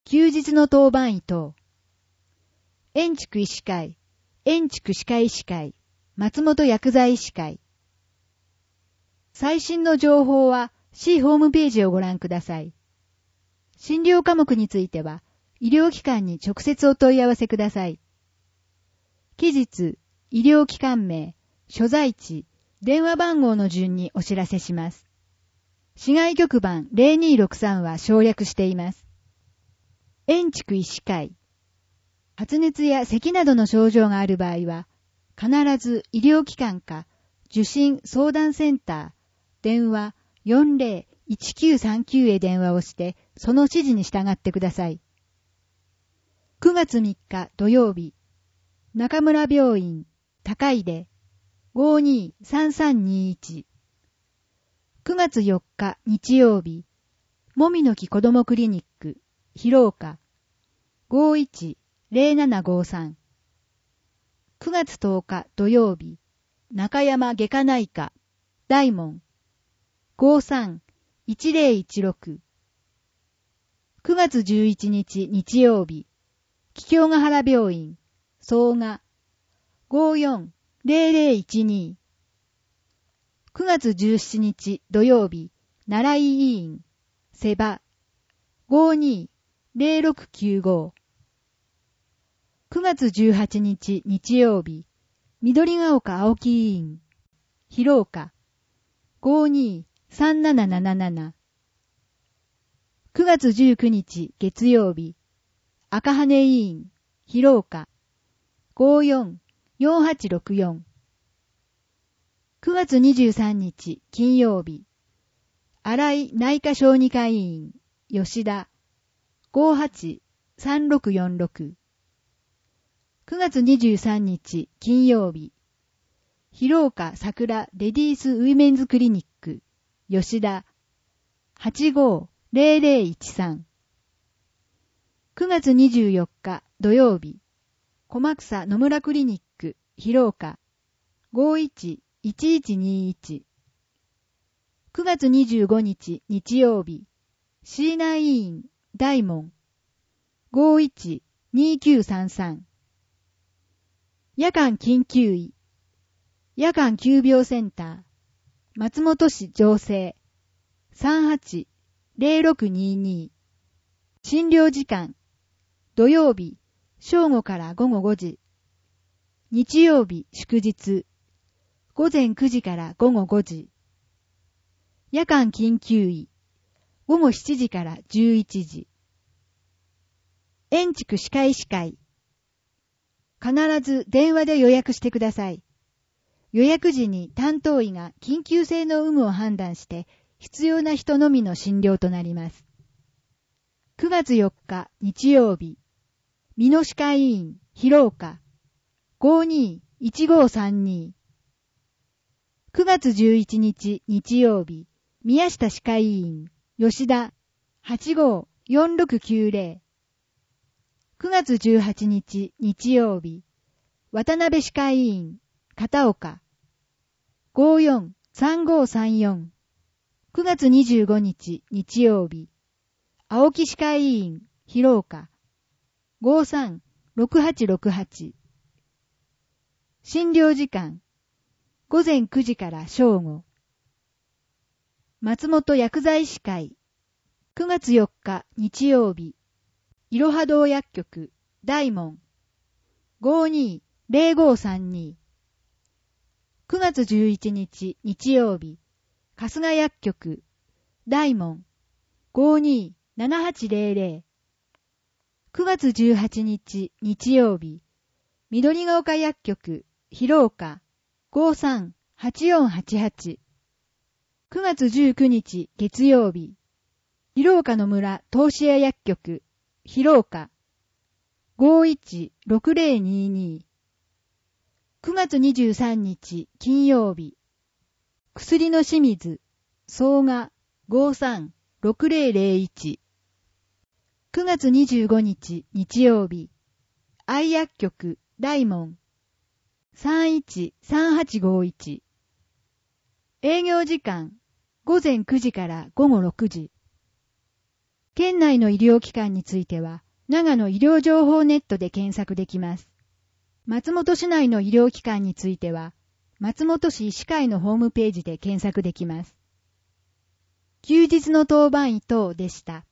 休日の当番医等。円畜医師会、円畜歯科医師会、松本薬剤医師会。最新の情報は C ホームページをご覧ください。診療科目については、医療機関に直接お問い合わせください。期日、医療機関名、所在地、電話番号の順にお知らせします。市外局番0263は省略しています。円畜医師会。発熱や咳などの症状がある場合は、必ず医療機関か受診相談センター、電話 40-1939 へ電話をして、その指示に従ってください。9月3日土曜日、中村病院、高出、523321。9月4日日曜日、もみの木子どもクリニック、広岡、510753。9月10日土曜日、中山外科内科、大門、531016。9月11日日曜日、桔梗ヶ原病院、総賀、540012。9月17日土曜日、奈良医院、瀬場、520695。9月18日日曜日、緑ヶ丘青木医院、広岡、523777。9月19日月曜日、赤羽医院、広岡、544864。9月23日金曜日、新井内科小児科医院、吉田、583646。9月23日金曜日、広岡桜レディースウィメンズクリニック、吉田、850013。9月24日土曜日、駒草野村クリニック、広岡、511121。9月25日日曜日、椎名医院、大門、512933。夜間緊急医、夜間急病センター、松本市城西、380622。診療時間、土曜日、正午から午後5時。日曜日、祝日、午前9時から午後5時。夜間緊急医、午後7時から11時。円畜歯科医師会。必ず電話で予約してください。予約時に担当医が緊急性の有無を判断して必要な人のみの診療となります。9月4日日曜日、美濃歯科医院広岡 521532。9月11日日曜日、宮下歯科医院吉田 854690。9月18日日曜日、渡辺歯科医院片岡 543534。9月25日日曜日、青木歯科医院広岡 536868。診療時間、午前9時から正午。松本薬剤師会。9月4日日曜日、いろは堂薬局、大門、520532。9月11日日曜日、春日薬局、大門、527800。9月18日日曜日、緑ヶ丘薬局、広岡、538488。9月19日月曜日、広岡の村東市屋薬局、広岡、516022。9月23日金曜日、薬の清水、総賀536001。9月25日日曜日、愛薬局、大門、313851。営業時間、午前9時から午後6時。 県内の医療機関については、長野医療情報ネットで検索できます。松本市内の医療機関については、松本市医師会のホームページで検索できます。休日の当番医等でした。